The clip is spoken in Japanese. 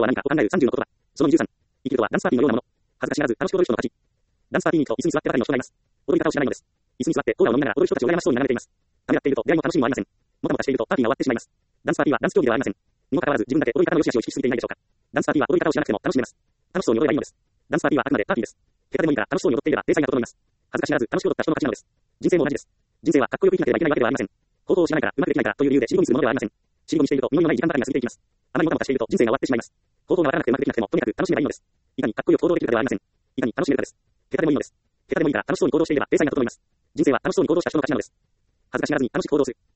とは何かを考える30の言葉。その23。生きるとはダンスパーティーのようなもの。恥ずかしがらず楽しく踊る人の勝ち。ダンスパーティーに行くと椅子に座ってばかりの人がいます。踊り方を知らないのです。椅子に座ってコーラを飲みながら踊る人たちを羨ましそうに眺めています。ためらっていると出会いも楽しみもありません。もたもたしているとパーティーが終わってしまいます。ダンスパーティーはダンス競技ではありません。にもかかわらず自分だけ踊り方の良し悪しを意識しすぎていないでしょうか。ダンスパーティーは踊り方を知らなくても楽しめます。楽しそうに踊ればいいのです。ダンスパーティーはあくまでパーティーです。下手でもいいから楽しそうに踊っていれば天才が整います。恥ずかしがらず楽しく踊った人の勝ちなのです。人生も同じです。人生はかっこよく生きなければいけないわけではありません。行動を知らないからうまくできないからという理由で尻込みするものではありません。尻込みしていると実りのない時間ばかりが過ぎていきます。あまりもたもたしていると人生が終わってしまいます。行動がわからなくてうまくできなくてもとにかく楽しめばいいのです。いかにかっこよく行動できるかではありません。いかに楽しめるかです。下手でもいいのです。下手でもいいから楽しそうに行動していれば天才が整います。人生は楽しそうに行動した人の勝ちなのです。恥ずかしがらずに楽しく行動する。